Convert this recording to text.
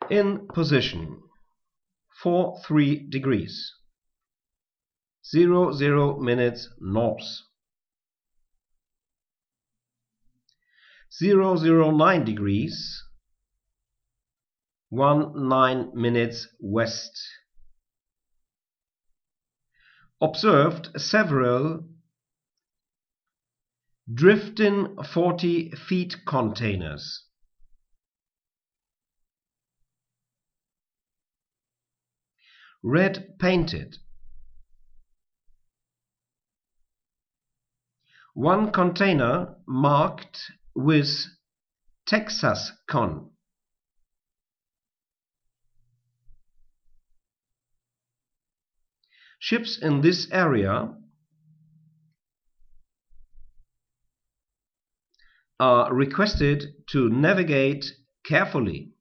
In position 43 degrees 00 minutes north, 009 degrees 19 minutes west. Observed several drifting 40 feet containers. Red painted. One container marked with Texas Con. Ships in this area are requested to navigate carefully.